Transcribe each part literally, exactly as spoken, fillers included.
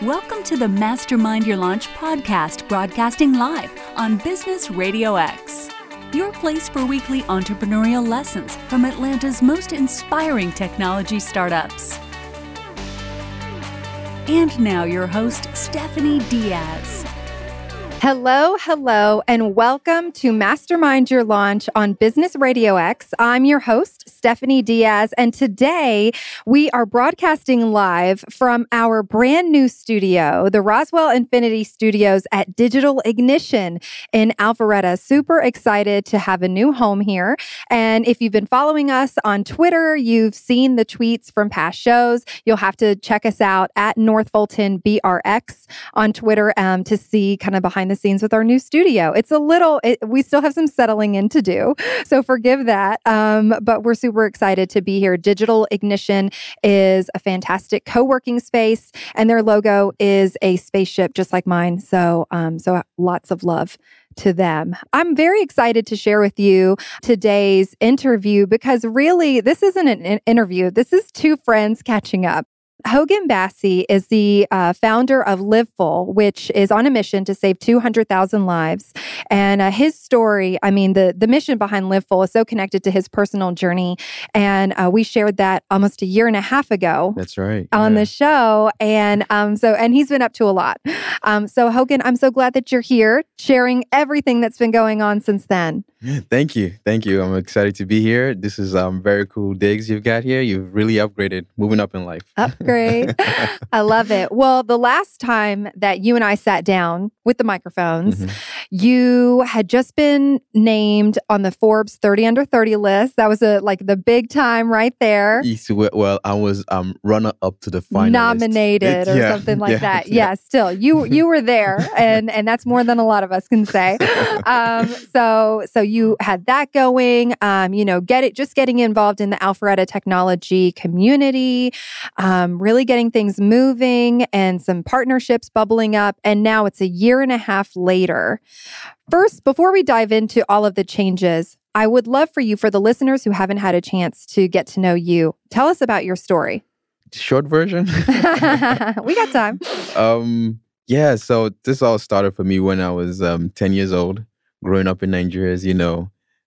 Welcome to the Mastermind Your Launch podcast, broadcasting live on Business Radio X. Your place for weekly entrepreneurial lessons from Atlanta's most inspiring technology startups. And now your host, Stephanie Diaz. Hello, hello, and welcome to Mastermind Your Launch on Business Radio X. I'm your host, Stephanie Diaz, and today we are broadcasting live from our brand new studio, the Roswell Infinity Studios at Digital Ignition in Alpharetta. Super excited to have a new home here. And if you've been following us on Twitter, you've seen the tweets from past shows. You'll have to check us out at North Fulton B R X on Twitter um, to see kind of behind the scenes with our new studio. It's a little, it, we still have some settling in to do, so forgive that. Um, but we're super excited to be here. Digital Ignition is a fantastic co-working space, and their logo is a spaceship just like mine. So, um, so lots of love to them. I'm very excited to share with you today's interview because really, this isn't an interview. This is two friends catching up. Hogan Bassey is the uh, founder of LiveFull, which is on a mission to save two hundred thousand lives. And uh, his story, I mean, the, the mission behind LiveFull is so connected to his personal journey. And uh, we shared that almost a year and a half ago. That's right. On yeah. the show. And um, so, and he's been up to a lot. Um, so Hogan, I'm so glad that you're here sharing everything that's been going on since then. Thank you. Thank you. I'm excited to be here. This is um very cool digs you've got here. You've really upgraded, moving up in life. Upgrade. I love it. Well, the last time that you and I sat down with the microphones, mm-hmm. you had just been named on the Forbes thirty under thirty list. That was a like the big time right there. Yes, well, I was um runner up to the finalist. Nominated or yeah, something like yeah, that. Yeah. yeah, still, you you were there, and and that's more than a lot of us can say. Um, so so you had that going. Um, you know, get it, just getting involved in the Alpharetta technology community, um, really getting things moving, and some partnerships bubbling up. And now it's a year and a half later. First, before we dive into all of the changes, I would love for you, for the listeners who haven't had a chance to get to know you, tell us about your story. Short version? We got time. Um, yeah, so this all started for me when I was um, ten years old, growing up in Nigeria, as you know.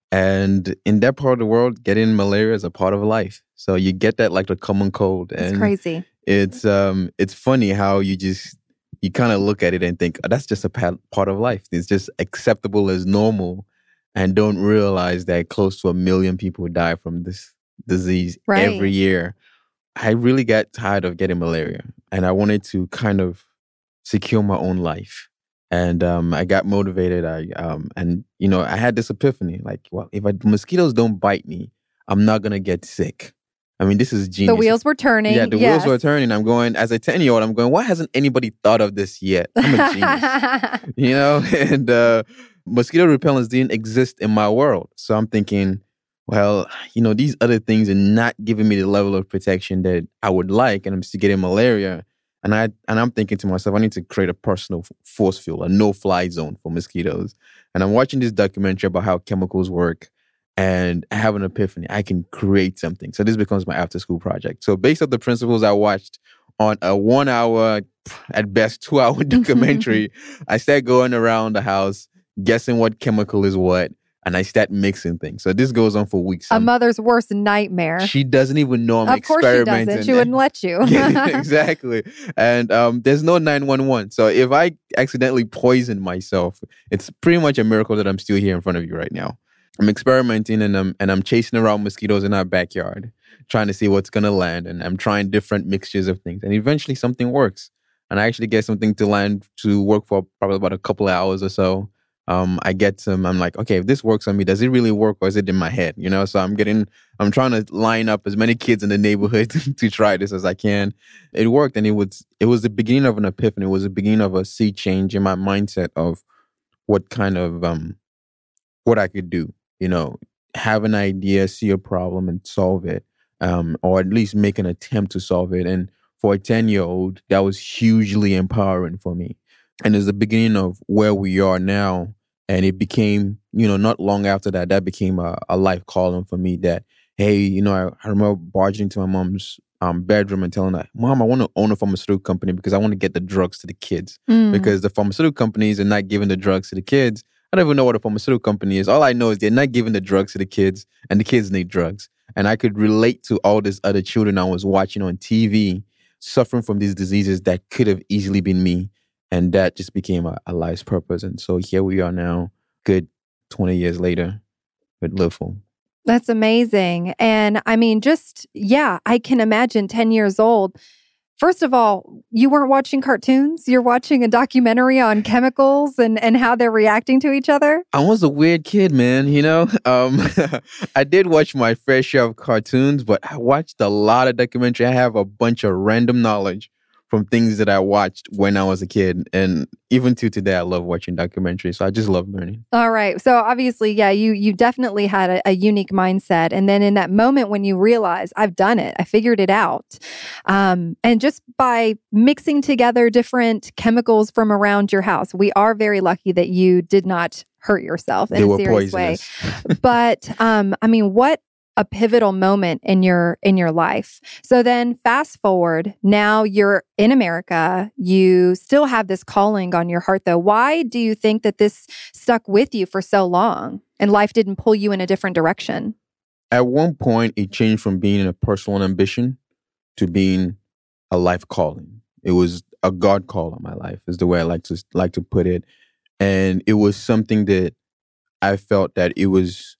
And in that part of the world, getting malaria is a part of life. So you get that like the common cold. And it's crazy. It's um, it's funny how you just, you kind of look at it and think, oh, that's just a part of life. It's just acceptable as normal, and don't realize that close to a million people die from this disease right. every year. I really got tired of getting malaria, and I wanted to kind of secure my own life. And um, I got motivated. I um, and you know, I had this epiphany: like, well, if I, mosquitoes don't bite me, I'm not gonna get sick. I mean, this is genius. The wheels were turning. Yeah, the yes. wheels were turning. I'm going, as a ten-year-old, I'm going, why hasn't anybody thought of this yet? I'm a genius. You know? And uh, mosquito repellents didn't exist in my world. So I'm thinking, well, you know, these other things are not giving me the level of protection that I would like, and I'm still getting malaria. And, I, and I'm thinking to myself, I need to create a personal force field, a no-fly zone for mosquitoes. And I'm watching this documentary about how chemicals work, and I have an epiphany. I can create something. So this becomes my after-school project. So based on the principles I watched on a one-hour, at best two-hour documentary, I start going around the house, guessing what chemical is what, and I start mixing things. So this goes on for weeks. A mother's worst nightmare. She doesn't even know I'm of experimenting. Of course she doesn't. She wouldn't let you. Yeah, exactly. And um, there's no nine one one. So if I accidentally poison myself, it's pretty much a miracle that I'm still here in front of you right now. I'm experimenting, and I'm, and I'm chasing around mosquitoes in our backyard, trying to see what's going to land. And I'm trying different mixtures of things. And eventually something works. And I actually get something to land to work for probably about a couple of hours or so. Um, I get some, I'm like, okay, if this works on me, does it really work, or is it in my head? You know, so I'm getting, I'm trying to line up as many kids in the neighborhood to, to try this as I can. It worked, and it was, it was the beginning of an epiphany. It was the beginning of a sea change in my mindset of what kind of, um, what I could do, you know, have an idea, see a problem and solve it, um, or at least make an attempt to solve it. And for a ten-year-old, that was hugely empowering for me. And it's the beginning of where we are now. And it became, you know, not long after that, that became a, a life calling for me that, hey, you know, I, I remember barging into my mom's um, bedroom and telling her, Mom, I want to own a pharmaceutical company because I want to get the drugs to the kids. Mm. Because the pharmaceutical companies are not giving the drugs to the kids. I don't even know what a pharmaceutical company is. All I know is they're not giving the drugs to the kids, and the kids need drugs. And I could relate to all these other children I was watching on T V suffering from these diseases that could have easily been me. And that just became a, a life's purpose. And so here we are now, good twenty years later, with Liveful. That's amazing. And I mean, just, yeah, I can imagine ten years old. First of all, you weren't watching cartoons. You're watching a documentary on chemicals and, and how they're reacting to each other. I was a weird kid, man, you know? Um, I did watch my fair share of cartoons, but I watched a lot of documentary. I have a bunch of random knowledge from things that I watched when I was a kid. And even to today, I love watching documentaries. So I just love learning. All right. So obviously, yeah, you you definitely had a, a unique mindset. And then in that moment when you realize, I've done it, I figured it out. Um, and just by mixing together different chemicals from around your house, we are very lucky that you did not hurt yourself in They a were serious poisonous. way. But um, I mean, what a pivotal moment in your in your life. So then fast forward, now you're in America. You still have this calling on your heart though. Why do you think that this stuck with you for so long and life didn't pull you in a different direction? At one point, it changed from being a personal ambition to being a life calling. It was a God call on my life, is the way I like to like to put it. And it was something that I felt that it was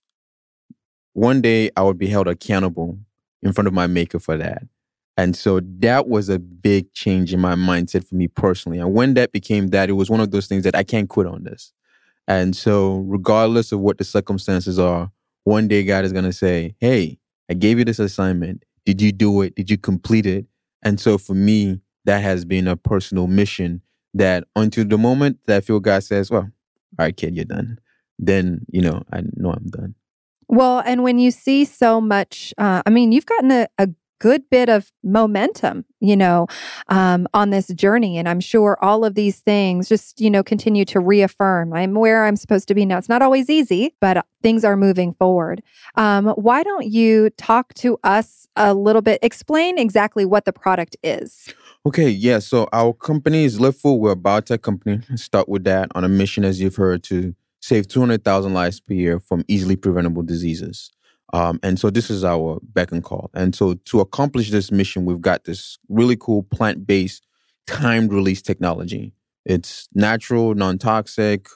one day I would be held accountable in front of my maker for that. And so that was a big change in my mindset for me personally. And when that became that, it was one of those things that I can't quit on this. And so regardless of what the circumstances are, one day God is going to say, hey, I gave you this assignment. Did you do it? Did you complete it? And so for me, that has been a personal mission that until the moment that I feel God says, well, all right, kid, you're done. Then, you know, I know I'm done. Well, and when you see so much, uh, I mean, you've gotten a, a good bit of momentum, you know, um, on this journey. And I'm sure all of these things just, you know, continue to reaffirm I'm where I'm supposed to be now. It's not always easy, but things are moving forward. Um, why don't you talk to us a little bit, explain exactly what the product is? Okay, yeah. So our company is Liveful. We're a biotech company. Let's start with that on a mission, as you've heard, to save two hundred thousand lives per year from easily preventable diseases. Um, and so this is our beck and call. And so to accomplish this mission, we've got this really cool plant-based timed release technology. It's natural, non-toxic.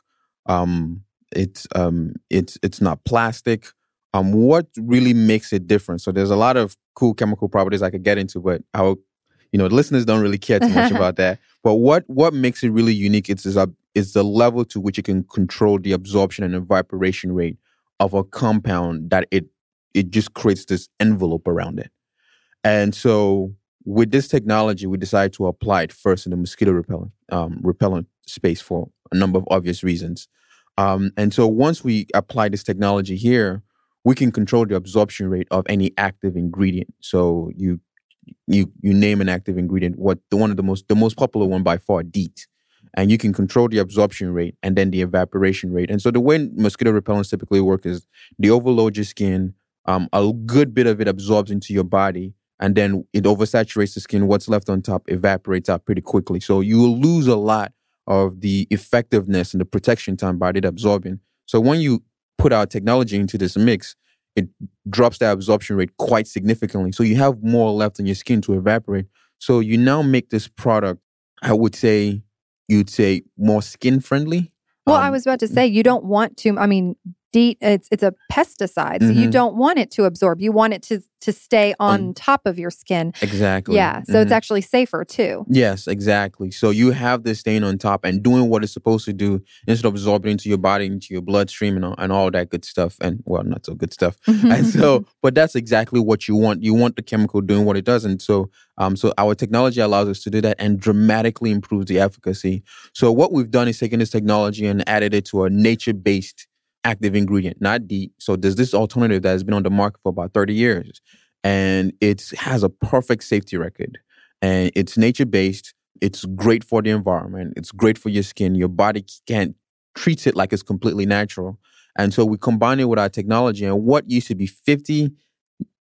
Um, it's um, it's it's not plastic. Um, what really makes it different? So there's a lot of cool chemical properties I could get into, but our you know the listeners don't really care too much about that. But what what makes it really unique is is, a, is the level to which it can control the absorption and evaporation rate of a compound that it it just creates this envelope around it. And so with this technology, we decided to apply it first in the mosquito repellent um, repellent space for a number of obvious reasons. Um, and so once we apply this technology here, we can control the absorption rate of any active ingredient. So you you you name an active ingredient, what the one of the most the most popular one by far, DEET. And you can control the absorption rate and then the evaporation rate. And so the way mosquito repellents typically work is they overload your skin. Um, a good bit of it absorbs into your body, and then it oversaturates the skin. What's left on top evaporates out pretty quickly. So you will lose a lot of the effectiveness and the protection time by it absorbing. So when you put our technology into this mix, it drops the absorption rate quite significantly. So you have more left on your skin to evaporate. So you now make this product, I would say, you'd say more skin friendly. Well, um, I was about to say, you don't want to, I mean, DEET, it's it's a pesticide, so you Mhm. don't want it to absorb. You want it to to stay on Um, top of your skin. Exactly. Yeah, so it's Mhm. actually safer too. Yes, exactly. So you have this stain on top and doing what it's supposed to do instead of absorbing into your body, into your bloodstream and all, and all that good stuff. And well, not so good stuff. And so, but that's exactly what you want. You want the chemical doing what it does. And so, um, so our technology allows us to do that and dramatically improves the efficacy. So what we've done is taken this technology and added it to a nature-based active ingredient, not DEET. So there's this alternative that has been on the market for about thirty years. And it has a perfect safety record. And it's nature-based. It's great for the environment. It's great for your skin. Your body can't treats it like it's completely natural. And so we combine it with our technology. And what used to be fifty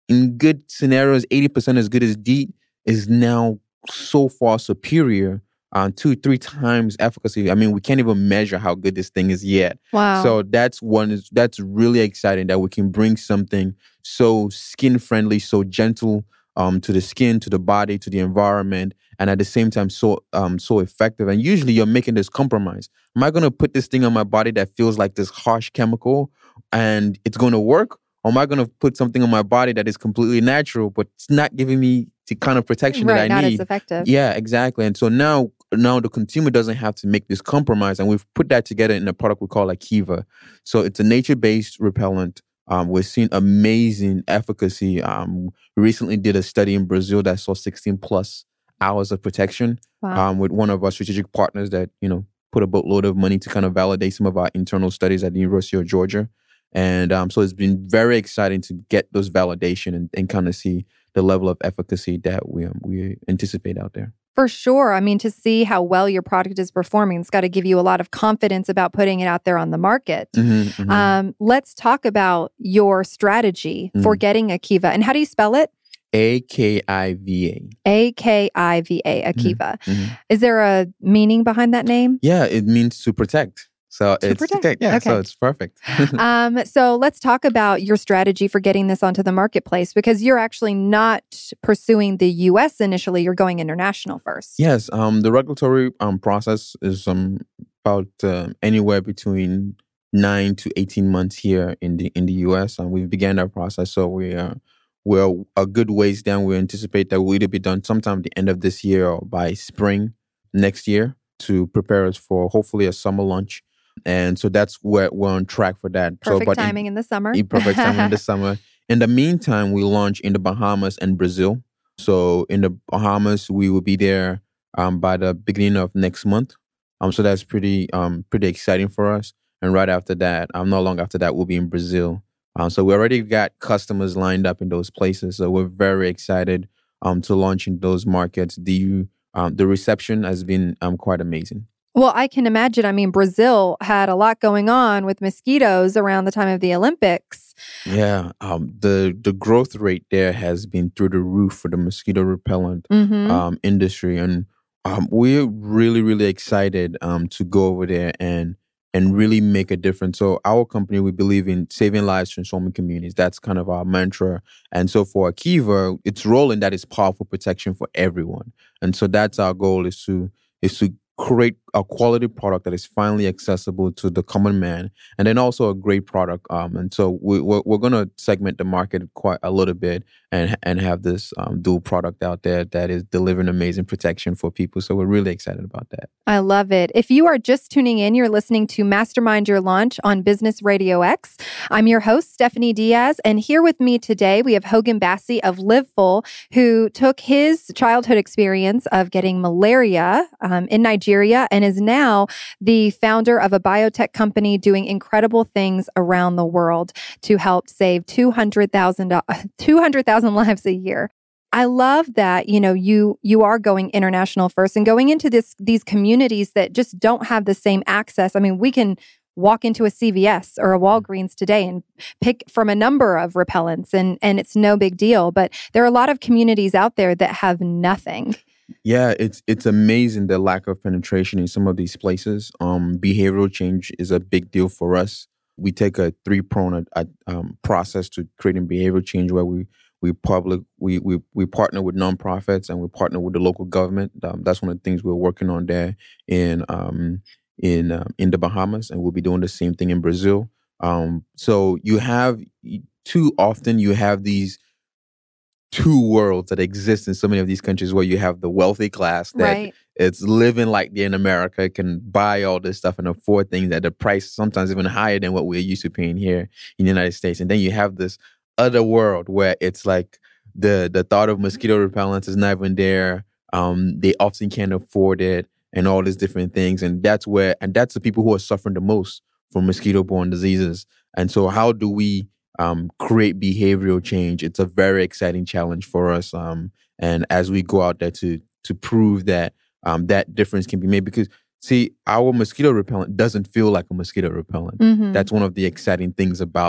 in good scenarios, eighty percent as good as DEET, is now so far superior, uh, two, three times efficacy. I mean, we can't even measure how good this thing is yet. Wow. So that's one, that's really exciting that we can bring something so skin friendly, so gentle um, to the skin, to the body, to the environment, and at the same time so um, so effective. And usually you're making this compromise. Am I going to put this thing on my body that feels like this harsh chemical and it's going to work? Or am I going to put something on my body that is completely natural, but it's not giving me the kind of protection right, that I not need? As effective. Yeah, exactly. And so now, now the consumer doesn't have to make this compromise. And we've put that together in a product we call Akiva. So it's a nature-based repellent. Um, we're seeing amazing efficacy. Um, we recently did a study in Brazil that saw sixteen plus hours of protection. Wow. Um, with one of our strategic partners that, you know, put a boatload of money to kind of validate some of our internal studies at the University of Georgia. And um, so it's been very exciting to get those validation and, and kind of see the level of efficacy that we um, we anticipate out there. For sure. I mean, to see how well your product is performing, it's got to give you a lot of confidence about putting it out there on the market. Mm-hmm, mm-hmm. Um, let's talk about your strategy mm-hmm. for getting Akiva. And how do you spell it? A K I V A. A K I V A, Akiva. Mm-hmm. Is there a meaning behind that name? Yeah, it means to protect. So to it's protect. yeah, okay. so it's perfect. um, so let's talk about your strategy for getting this onto the marketplace, because you're actually not pursuing the U S initially. You're going international first. Yes, um, the regulatory um process is um about uh, anywhere between nine to eighteen months here in the in the U S, and we've began that process. So we are we're a good ways down. We anticipate that we'll either be done sometime at the end of this year or by spring next year to prepare us for hopefully a summer launch. And so that's where we're on track for that. Perfect so, but timing in, in the summer. Perfect timing in the summer. In the meantime, we launch in the Bahamas and Brazil. So in the Bahamas, we will be there um, by the beginning of next month. Um, so that's pretty um, pretty exciting for us. And right after that, um, not long after that, we'll be in Brazil. Um, so we already got customers lined up in those places. So we're very excited um, to launch in those markets. The um, the reception has been um, quite amazing. Well, I can imagine. I mean, Brazil had a lot going on with mosquitoes around the time of the Olympics. Yeah, um, the the growth rate there has been through the roof for the mosquito repellent mm-hmm. um, industry, and um, we're really, really excited um, to go over there and and really make a difference. So our company, we believe in saving lives, transforming communities. That's kind of our mantra. And so for Akiva, its role in that is powerful protection for everyone. And so that's our goal, is to is to create a quality product that is finally accessible to the common man, and then also a great product. Um, and so we, we're we're going to segment the market quite a little bit and and have this um, dual product out there that is delivering amazing protection for people. So we're really excited about that. I love it. If you are just tuning in, you're listening to Mastermind Your Launch on Business Radio X. I'm your host, Stephanie Diaz, and here with me today, we have Hogan Bassey of Liveful, who took his childhood experience of getting malaria um, in Nigeria and is now the founder of a biotech company doing incredible things around the world to help save two hundred thousand lives a year. I love that, you know, you you are going international first and going into this these communities that just don't have the same access. I mean, we can walk into a C V S or a Walgreens today and pick from a number of repellents, and and it's no big deal. But there are a lot of communities out there that have nothing. Yeah, it's it's amazing the lack of penetration in some of these places. Um, behavioral change is a big deal for us. We take a three-pronged uh, um, process to creating behavioral change, where we we public we we we partner with nonprofits and we partner with the local government. Um, that's one of the things we're working on there in um, in uh, in the Bahamas, and we'll be doing the same thing in Brazil. Um, so you have too often you have these two worlds that exist in so many of these countries, where you have the wealthy class that right. it's living like they're in America, can buy all this stuff and afford things at the price sometimes even higher than what we're used to paying here in the United States. And then you have this other world where it's like the the thought of mosquito repellents is not even there. Um, they often can't afford it and all these different things. And that's where, and that's the people who are suffering the most from mosquito-borne diseases. And so how do we Um, create behavioral change? It's a very exciting challenge for us. Um, and as we go out there to to prove that um, that difference can be made, because see, our mosquito repellent doesn't feel like a mosquito repellent. Mm-hmm. That's one of the exciting things about it.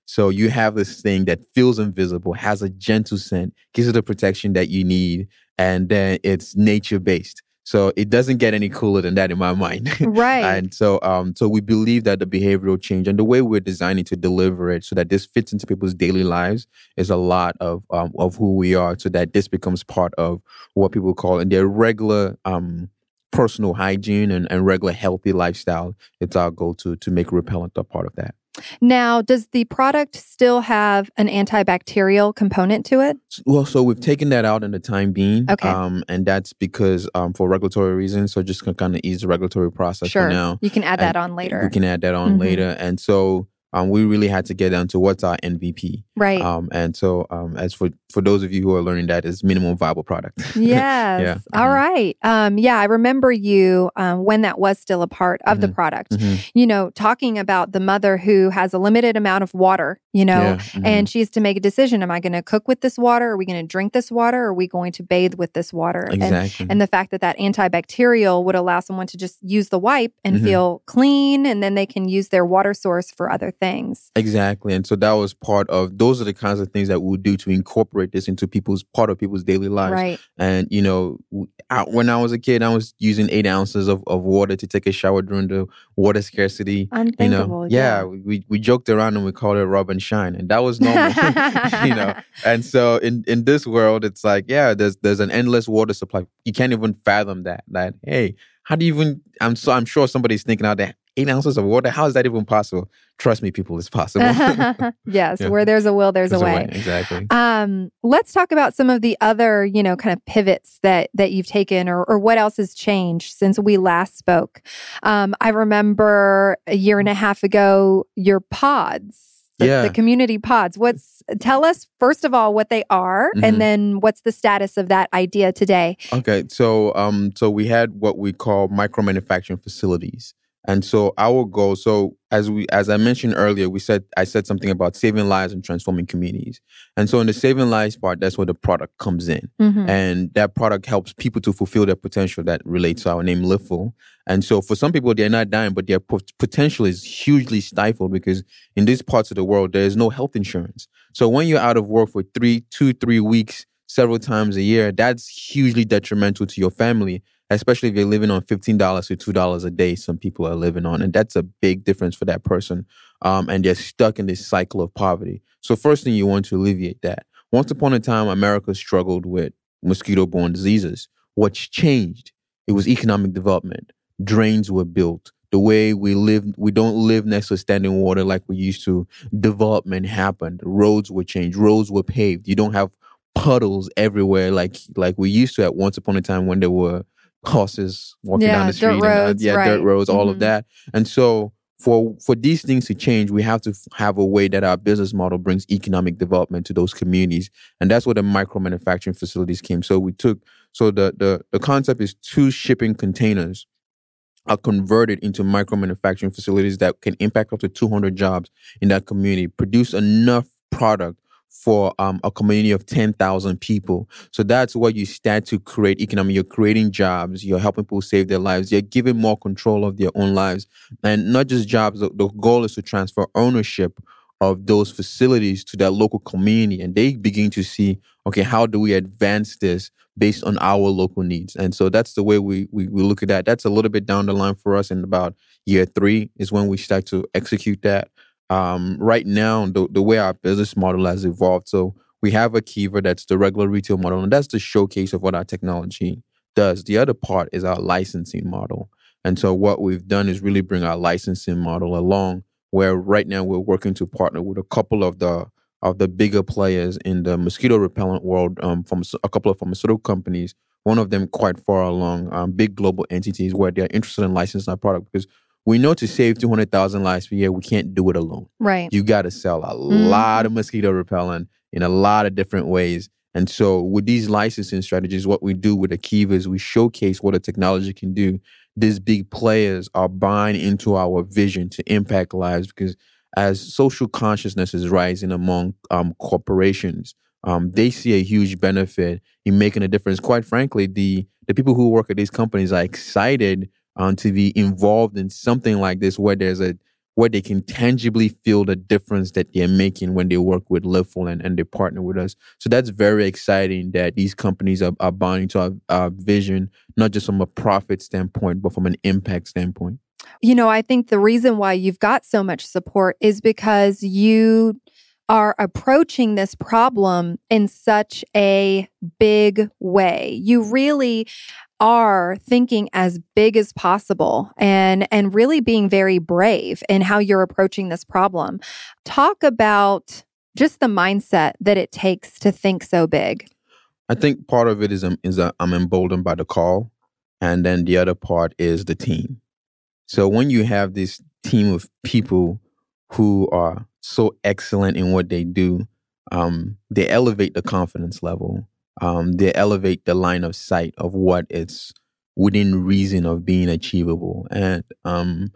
So you have this thing that feels invisible, has a gentle scent, gives you the protection that you need, and then it's nature based. So it doesn't get any cooler than that in my mind. Right. And so um, so we believe that the behavioral change and the way we're designing to deliver it so that this fits into people's daily lives is a lot of um, of who we are, so that this becomes part of what people call in their regular um, personal hygiene and, and regular healthy lifestyle. It's our goal to to make repellent a part of that. Now, does the product still have an antibacterial component to it? Well, so we've taken that out in the time being. Okay. Um, and that's because um, for regulatory reasons, so just to kind of ease the regulatory process Sure. for now. You can add that And on later. We can add that on Mhm. later. And so um, we really had to get down to what's our M V P. Right. Um, and so um, as for, for those of you who are learning that, is minimum viable product. Yes. Yeah. All Mhm. right. Um, yeah, I remember you um, when that was still a part of the Mhm. product, Mhm. you know, talking about the mother who has a limited amount of water, you know, Yeah. Mhm. and she has to make a decision. Am I going to cook with this water? Are we going to drink this water? Or are we going to bathe with this water? And, Exactly. and the fact that that antibacterial would allow someone to just use the wipe and Mhm. feel clean, and then they can use their water source for other things. Exactly. And so that was part of, those are the kinds of things that we'll do to incorporate this into people's, part of people's daily lives. Right. And, you know, w- I, when I was a kid, I was using eight ounces of, of water to take a shower during the water scarcity. Unthinkable. You know, yeah, we, we joked around and we called it rub and shine. And that was normal, you know. And so in, in this world, it's like, yeah, there's there's an endless water supply. You can't even fathom that. That, hey, how do you even, I'm so I'm sure somebody's thinking out there, eight ounces of water, how is that even possible? Trust me, people, it's possible. Yes, Yeah. where there's a will, there's, There's a way. Exactly. Um, let's talk about some of the other, you know, kind of pivots that that you've taken, or or what else has changed since we last spoke. Um, I remember a year and a half ago, your pods, the, Yeah. the community pods. What's tell us first of all what they are, Mhm. and then what's the status of that idea today? Okay, so um, so we had what we call micro manufacturing facilities, and so our goal. So as we, as I mentioned earlier, we said I said something about saving lives and transforming communities, and so in the saving lives part, that's where the product comes in, Mhm. and that product helps people to fulfill their potential. That relates to our name, Liftful. And so for some people, they're not dying, but their pot- potential is hugely stifled because in these parts of the world, there is no health insurance. So when you're out of work for three, two, three weeks, several times a year, that's hugely detrimental to your family, especially if you're living on fifteen dollars to two dollars a day. Some people are living on, and that's a big difference for that person. Um, and they're stuck in this cycle of poverty. So first thing, you want to alleviate that. Once upon a time, America struggled with mosquito-borne diseases. What's changed? It was economic development. Drains were built. The way we live, we don't live next to standing water like we used to. Development happened. Roads were changed. Roads were paved. You don't have puddles everywhere like like we used to at once upon a time when there were horses walking Yeah, down the dirt street. and, uh, roads, yeah, right. dirt roads, all Mhm. of that. And so for for these things to change, we have to f- have a way that our business model brings economic development to those communities. And that's where the micro manufacturing facilities came. So we took, so the the the concept is two shipping containers are converted into micro manufacturing facilities that can impact up to two hundred jobs in that community, produce enough product for um, a community of ten thousand people. So that's what you start to create economy. You're creating jobs. You're helping people save their lives. You're giving more control of their own lives. And not just jobs. The, the goal is to transfer ownership of those facilities to that local community. And they begin to see, okay, how do we advance this based on our local needs? And so that's the way we, we we look at that. That's a little bit down the line for us. In about year three is when we start to execute that. Um, right now, the, the way our business model has evolved, so we have a Kiva, that's the regular retail model, and that's the showcase of what our technology does. The other part is our licensing model. And so what we've done is really bring our licensing model along, where right now we're working to partner with a couple of the of the bigger players in the mosquito repellent world, um, from a couple of pharmaceutical companies, one of them quite far along, um, big global entities where they're interested in licensing our product, because we know to save two hundred thousand lives per year, we can't do it alone. Right. You got to sell a Mhm. lot of mosquito repellent in a lot of different ways. And so with these licensing strategies, what we do with Akiva is we showcase what a technology can do. These big players are buying into our vision to impact lives, because as social consciousness is rising among um, corporations, um, they see a huge benefit in making a difference. Quite frankly, the the people who work at these companies are excited um, to be involved in something like this, where there's a where they can tangibly feel the difference that they're making when they work with Liftful and, and they partner with us. So that's very exciting that these companies are, are buying to our, our vision, not just from a profit standpoint, but from an impact standpoint. You know, I think the reason why you've got so much support is because you are approaching this problem in such a big way. You really are thinking as big as possible and and really being very brave in how you're approaching this problem. Talk about just the mindset that it takes to think so big. I think part of it is, um, is uh, I'm emboldened by the call, and then the other part is the team. So when you have this team of people who are so excellent in what they do, um, they elevate the confidence level. Um, they elevate the line of sight of what it's within reason of being achievable. And um,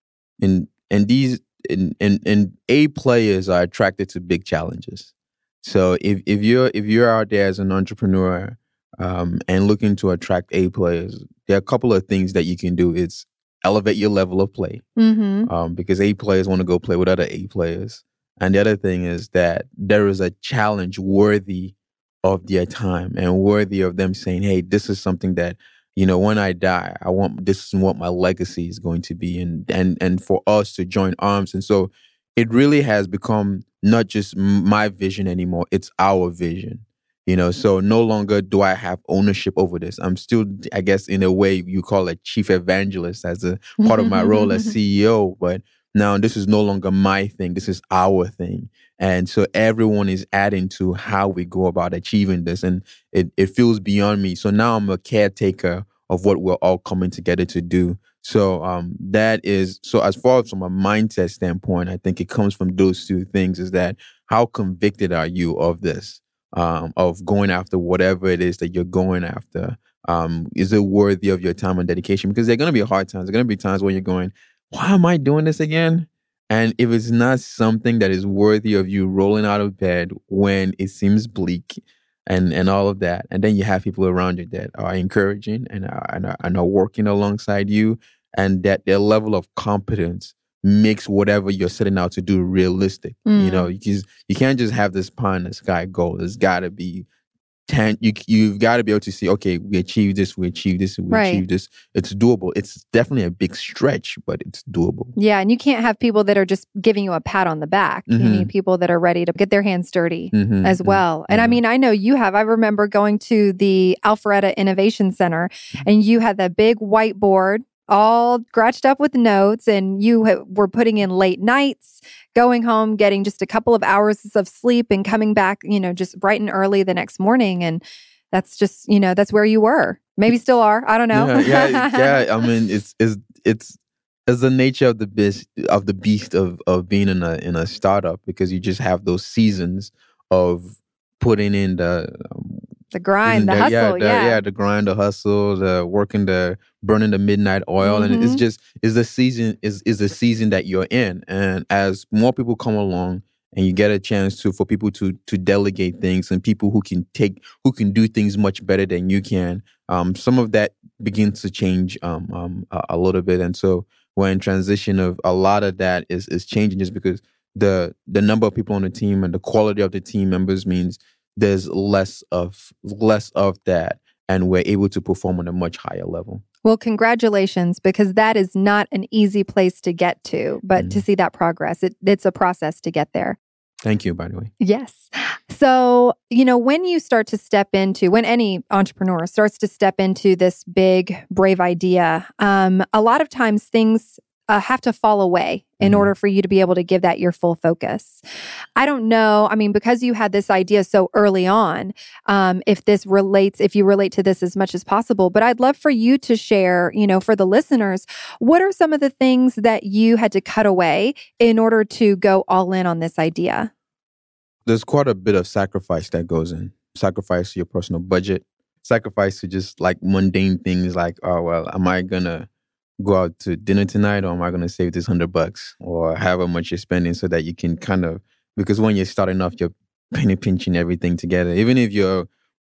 and and these and, and and A players are attracted to big challenges. So if if you're if you're out there as an entrepreneur um, and looking to attract A players, there are a couple of things that you can do. It's elevate your level of play, mm-hmm. um, because A players want to go play with other A players. And the other thing is that there is a challenge worthy of their time and worthy of them saying, hey, this is something that, you know, when I die, I want, this is what my legacy is going to be. And, and, and for us to join arms. And so it really has become not just my vision anymore. It's our vision, you know, so no longer do I have ownership over this. I'm still, I guess, in a way you call it chief evangelist as a part of my role as C E O, but now this is no longer my thing. This is our thing. And so everyone is adding to how we go about achieving this. And it, it feels beyond me. So now I'm a caretaker of what we're all coming together to do. So um, that is, so as far as from a mindset standpoint, I think it comes from those two things, is that how convicted are you of this, um, of going after whatever it is that you're going after? Um, is it worthy of your time and dedication? Because there are going to be hard times. There are going to be times where you're going, why am I doing this again? And if it's not something that is worthy of you rolling out of bed when it seems bleak and, and all of that, and then you have people around you that are encouraging and are, and are, and are working alongside you, and that their level of competence makes whatever you're setting out to do realistic. Mm. You know, because you can't just have this pie in the sky goal. There's got to be Ten, you, you've got to be able to see, okay, we achieved this, we achieved this, we right. achieved this. It's doable. It's definitely a big stretch, but it's doable. Yeah, and you can't have people that are just giving you a pat on the back. Mm-hmm. You need people that are ready to get their hands dirty mm-hmm. as well. Mm-hmm. And I mean, I know you have. I remember going to the Alpharetta Innovation Center, and you had that big whiteboard all scratched up with notes, and you ha- were putting in late nights, going home, getting just a couple of hours of sleep and coming back, you know, just bright and early the next morning. And that's just, you know, that's where you were. Maybe still are. I don't know. Yeah, yeah, yeah. I mean, it's it's it's it's the nature of the beast of the beast of of being in a in a startup, because you just have those seasons of putting in the um, the grind, the, the hustle, yeah, the, yeah, yeah, the grind, the hustle, the working, the burning the midnight oil, mm-hmm. and it's just is the season is is the season that you're in. And as more people come along, and you get a chance to for people to to delegate things, and people who can take who can do things much better than you can, um, some of that begins to change um, um a, a little bit. And so we're in transition of a lot of that is is changing, just because the the number of people on the team and the quality of the team members means there's less of less of that, and we're able to perform on a much higher level. Well, congratulations, because that is not an easy place to get to, but mm. to see that progress, it, it's a process to get there. Thank you, by the way. Yes. So, you know, when you start to step into, when any entrepreneur starts to step into this big, brave idea, um, a lot of times things Uh, have to fall away in mm-hmm. order for you to be able to give that your full focus. I don't know. I mean, because you had this idea so early on, um, if this relates, if you relate to this as much as possible, but I'd love for you to share, you know, for the listeners, what are some of the things that you had to cut away in order to go all in on this idea? There's quite a bit of sacrifice that goes in. Sacrifice to your personal budget, sacrifice to just like mundane things like, oh, well, am I going to go out to dinner tonight, or am I going to save this hundred bucks, or however much you're spending, so that you can kind of, because when you're starting off, you're penny pinching everything together. Even if you're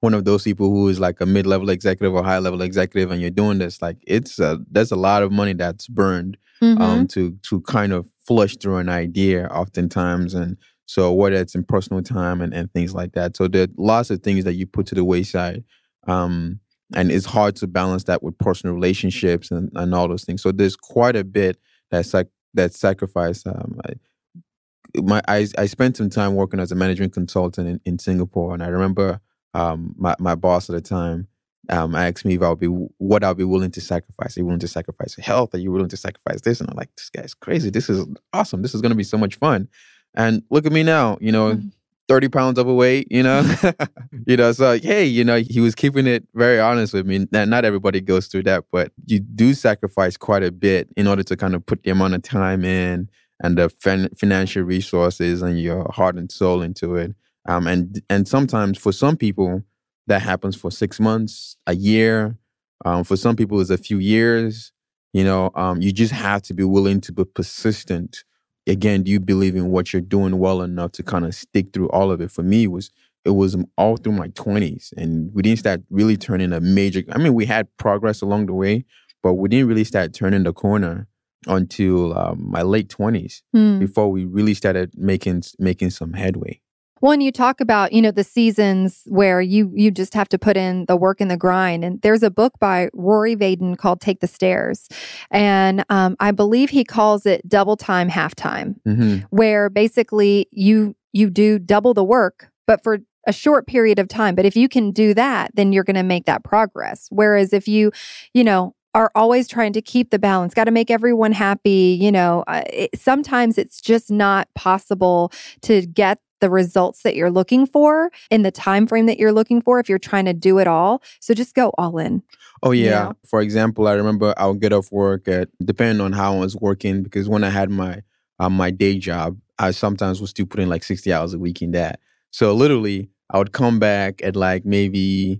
one of those people who is like a mid-level executive or high-level executive, and you're doing this, like it's a, there's a lot of money that's burned Mm-hmm. um, to to kind of flush through an idea, oftentimes, and so whether it's in personal time and, and things like that. So there are lots of things that you put to the wayside, um, and it's hard to balance that with personal relationships and, and all those things. So there's quite a bit that's like that sacrifice. Um, I, my I I spent some time working as a management consultant in, in Singapore, and I remember um, my my boss at the time um, asked me if I'll be what I'll be willing to sacrifice. Are you willing to sacrifice your health? Are you willing to sacrifice this? And I'm like, this guy's crazy. This is awesome. This is going to be so much fun. And look at me now. You know, mm-hmm. thirty pounds overweight. You know, you know. So hey, you know, he was keeping it very honest with me. Not not everybody goes through that, but you do sacrifice quite a bit in order to kind of put the amount of time in and the fin- financial resources and your heart and soul into it. Um, and and sometimes for some people, that happens for six months, a year. Um, for some people, it's a few years. You know, um, you just have to be willing to be persistent. Again, do you believe in what you're doing well enough to kind of stick through all of it? For me, it was it was all through my twenties, and we didn't start really turning a major. I mean, we had progress along the way, but we didn't really start turning the corner until um, my late twenties mm. before we really started making making some headway. Well, and you talk about, you know, the seasons where you you just have to put in the work and the grind. And there's a book by Rory Vaden called Take the Stairs. And um, I believe he calls it double time, half time, mm-hmm. where basically you you do double the work, but for a short period of time. But if you can do that, then you're going to make that progress. Whereas if you, you know, are always trying to keep the balance, got to make everyone happy, you know, uh, it, sometimes it's just not possible to get the results that you're looking for in the time frame that you're looking for if you're trying to do it all. So just go all in. Oh, yeah. You know? For example, I remember I would get off work at, depending on how I was working, because when I had my um, my day job, I sometimes was still putting like sixty hours a week in that. So literally, I would come back at like maybe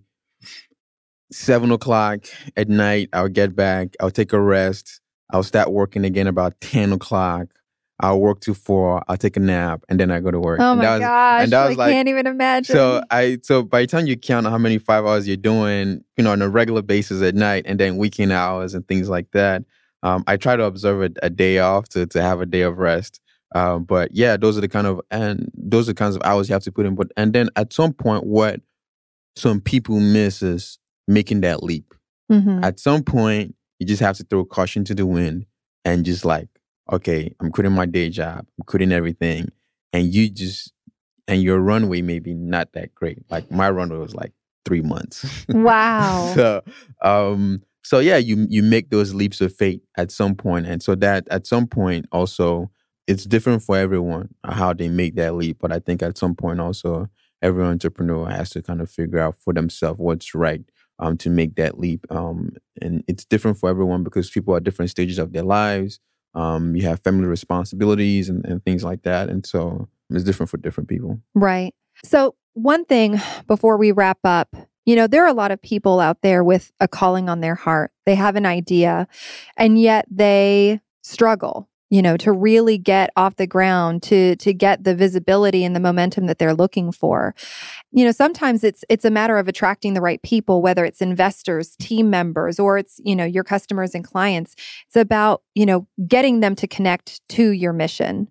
seven o'clock at night. I would get back. I would take a rest. I would start working again about ten o'clock. I'll work till four. I'll take a nap, and then I go to work. Oh and my that was, gosh! And that was I like, can't even imagine. So I, so by the time you count how many five hours you're doing, you know, on a regular basis at night, and then weekend hours and things like that, um, I try to observe a, a day off to to have a day of rest. Um, but yeah, those are the kind of and those are the kinds of hours you have to put in. But and then at some point, what some people miss is making that leap. Mm-hmm. At some point, you just have to throw caution to the wind and just like, okay, I'm quitting my day job, I'm quitting everything. And you just, and your runway may be not that great. Like my runway was like three months. Wow. so, um, so yeah, you, you make those leaps of faith at some point. And so that at some point also, it's different for everyone how they make that leap. But I think at some point also, every entrepreneur has to kind of figure out for themselves what's right um, to make that leap. Um, and it's different for everyone because people are at different stages of their lives. Um, you have family responsibilities and, and things like that. And so it's different for different people. Right. So one thing before we wrap up, you know, there are a lot of people out there with a calling on their heart. They have an idea and yet they struggle, you know, to really get off the ground, to to get the visibility and the momentum that they're looking for. You know, sometimes it's it's a matter of attracting the right people, whether it's investors, team members, or it's, you know, your customers and clients. It's about, you know, getting them to connect to your mission.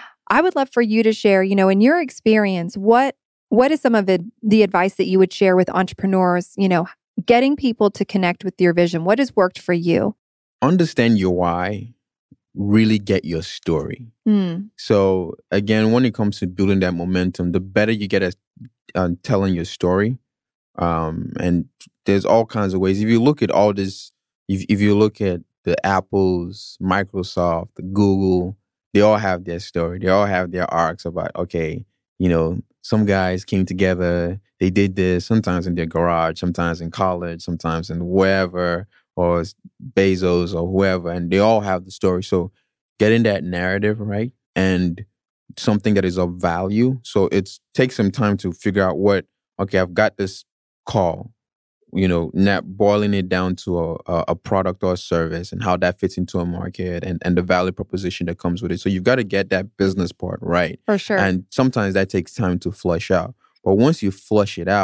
I would love for you to share, you know, in your experience, what what is some of it, the advice that you would share with entrepreneurs, you know, getting people to connect with your vision? What has worked for you? Understand your why. Really get your story. Mm. So again, when it comes to building that momentum, the better you get at uh, telling your story, um, and there's all kinds of ways. If you look at all this, if, if you look at the Apples, Microsoft, the Google, they all have their story. They all have their arcs about, okay, you know, some guys came together, they did this, sometimes in their garage, sometimes in college, sometimes in wherever, or Bezos or whoever, and they all have the story. So getting that narrative right and something that is of value. So it takes some time to figure out what, okay, I've got this call, you know, not boiling it down to a, a product or a service and how that fits into a market and, and the value proposition that comes with it. So you've got to get that business part right. For sure. And sometimes that takes time to flush out. But once you flush it out,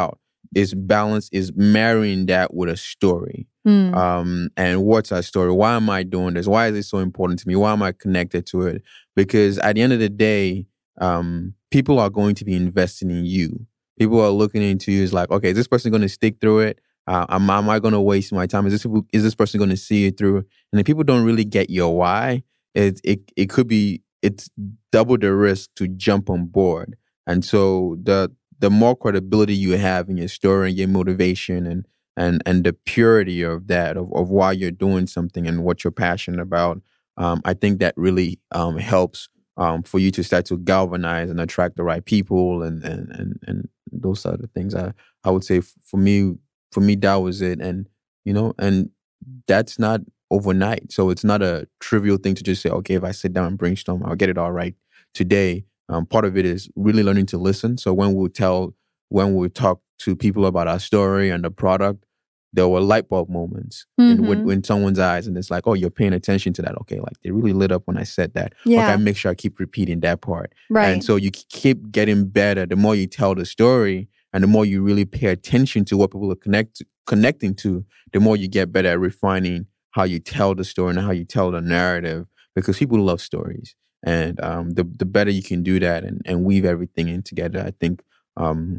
is balance is marrying that with a story. Mm. Um, and what's our story? Why am I doing this? Why is it so important to me? Why am I connected to it? Because at the end of the day, um, people are going to be investing in you. People are looking into you as like, okay, is this person going to stick through it? Uh, am, am I going to waste my time? Is this is this person going to see it through? And if people don't really get your why, it it it could be it's double the risk to jump on board. And so the the more credibility you have in your story and your motivation and and and the purity of that of, of why you're doing something and what you're passionate about, um, I think that really um, helps um, for you to start to galvanize and attract the right people and and and, and those sort of things. I I would say for me. For me, that was it. And, you know, and that's not overnight. So it's not a trivial thing to just say, okay, if I sit down and brainstorm, I'll get it all right today. Um, part of it is really learning to listen. So when we tell, when we talk to people about our story and the product, there were light bulb moments Mm-hmm. in, when, when someone's eyes, and it's like, oh, you're paying attention to that. Okay, like they really lit up when I said that. Yeah. Okay, I make sure I keep repeating that part. Right. And so you keep getting better. The more you tell the story, and the more you really pay attention to what people are connect, connecting to, the more you get better at refining how you tell the story and how you tell the narrative, because people love stories. And um, the the better you can do that and, and weave everything in together, I think um,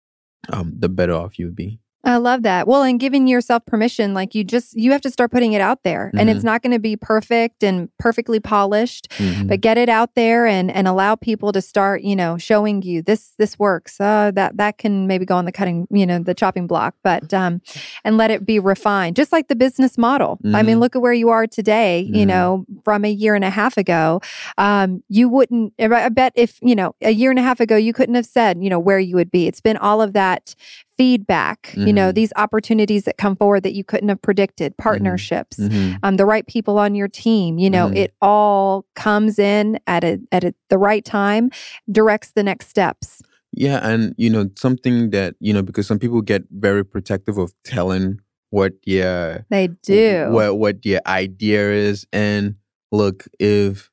um, the better off you would be. I love that. Well, and giving yourself permission, like you just, you have to start putting it out there. Mm-hmm. And it's not going to be perfect and perfectly polished, Mm-hmm. but get it out there and and allow people to start, you know, showing you this this works. Uh, that that can maybe go on the cutting, you know, the chopping block, but um, and let it be refined, just like the business model. Mm-hmm. I mean, look at where you are today. You Mm-hmm. know, from a year and a half ago, um, you wouldn't. I bet if you know a year and a half ago, you couldn't have said, you know, where you would be. It's been all of that feedback, Mm-hmm. you know, these opportunities that come forward that you couldn't have predicted, partnerships, Mm-hmm. um, the right people on your team, you know, Mm-hmm. it all comes in at a at a, the right time, directs the next steps. Yeah, and you know something that you know because some people get very protective of telling what their They do. what what their idea is. And look, if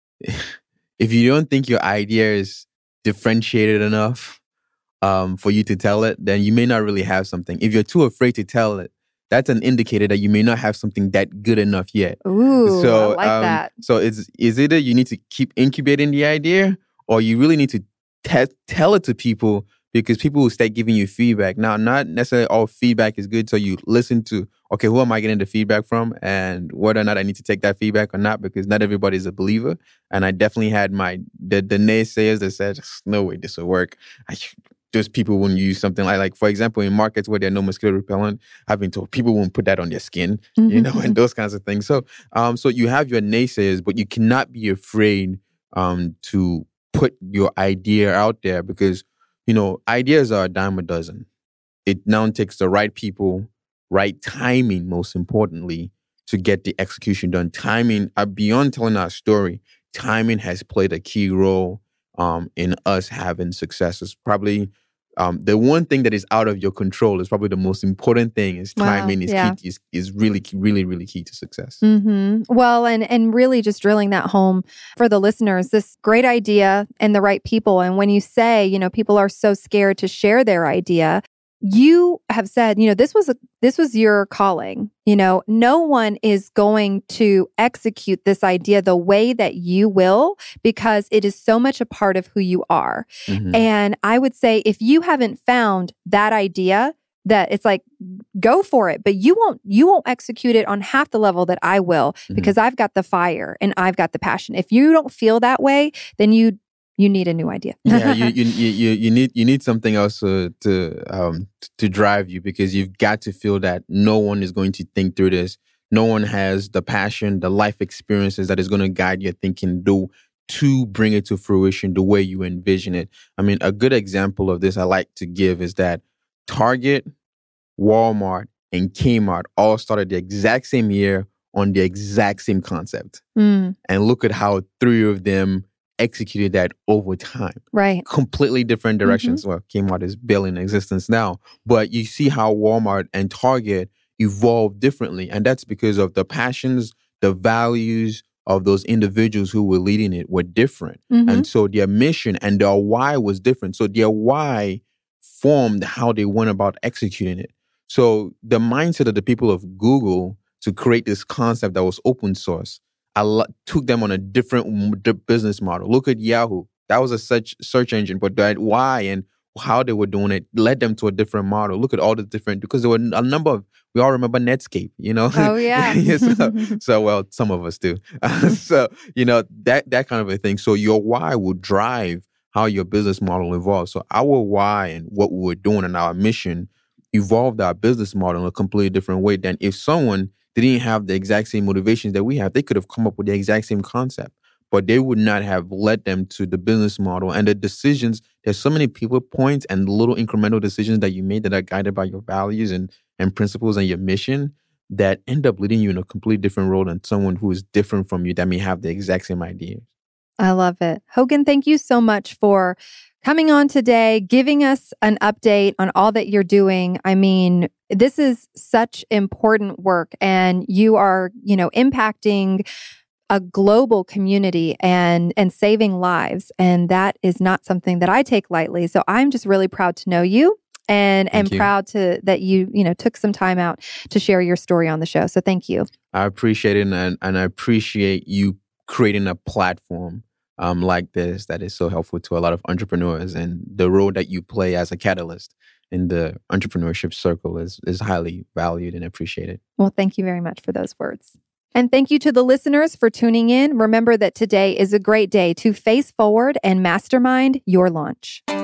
if you don't think your idea is differentiated enough um, for you to tell it, then you may not really have something. If you're too afraid to tell it, that's an indicator that you may not have something that good enough yet. Ooh, So, I like um, that. So it's is either you need to keep incubating the idea, or you really need to te- tell it to people, because people will start giving you feedback. Now, not necessarily all feedback is good. So you listen to, okay, who am I getting the feedback from, and whether or not I need to take that feedback or not, because not everybody is a believer. And I definitely had my the, the naysayers that said, no way this will work. I, Just people wouldn't use something like, like, for example, in markets where there are no mosquito repellent, I've been told people won't put that on their skin, you know, and those kinds of things. So, um, so you have your naysayers, but you cannot be afraid um, to put your idea out there, because, you know, ideas are a dime a dozen. It now takes the right people, right timing, most importantly, to get the execution done. Timing, uh, beyond telling our story, timing has played a key role um, in us having success. It's probably um, the one thing that is out of your control is probably the most important thing. Is Wow, timing is yeah. key, is, is really, really, really key to success. hmm Well, and and really just drilling that home for the listeners, this great idea and the right people. And when you say, you know, people are so scared to share their idea, you have said, you know, this was a this was your calling. You know, no one is going to execute this idea the way that you will, because it is so much a part of who you are. Mhm. And I would say if you haven't found that idea, that it's like, go for it, but you won't you won't execute it on half the level that I will, because I've got the fire and I've got the passion. If you don't feel that way, then you you need a new idea. yeah, you, you you you need you need something else to to um to drive you, because you've got to feel that no one is going to think through this. No one has the passion, the life experiences that is going to guide your thinking do to bring it to fruition the way you envision it. I mean, a good example of this I like to give is that Target, Walmart, and Kmart all started the exact same year on the exact same concept. Mm, And look at how three of them executed that over time. right. Completely different directions. Well, Kmart is barely in existence now, but you see how Walmart and Target evolved differently. And that's because of the passions, the values of those individuals who were leading it were different. Mhm. And so their mission and their why was different. So their why formed how they went about executing it. So the mindset of the people of Google to create this concept that was open source, I lo- took them on a different m- business model. Look at Yahoo. That was a search search engine, but that why and how they were doing it led them to a different model. Look at all the different, because there were a number of, we all remember Netscape, you know? Oh, yeah. yeah so, so, well, some of us do. Uh, so, you know, that that kind of a thing. So your why will drive how your business model evolves. So our why and what we were doing and our mission evolved our business model in a completely different way than if someone didn't have the exact same motivations that we have. They could have come up with the exact same concept, but they would not have led them to the business model and the decisions. There's so many people points and little incremental decisions that you made that are guided by your values and, and principles and your mission that end up leading you in a completely different role than someone who is different from you that may have the exact same ideas. I love it. Hogan, thank you so much for coming on today, giving us an update on all that you're doing. I mean, this is such important work, and you are, you know, impacting a global community and and saving lives. And that is not something that I take lightly. So I'm just really proud to know you and am proud to that you, you know, took some time out to share your story on the show. So thank you. I appreciate it. And, and I appreciate you creating a platform um, like this that is so helpful to a lot of entrepreneurs, and the role that you play as a catalyst in the entrepreneurship circle is is highly valued and appreciated. Well, thank you very much for those words. And thank you to the listeners for tuning in. Remember that today is a great day to face forward and mastermind your launch.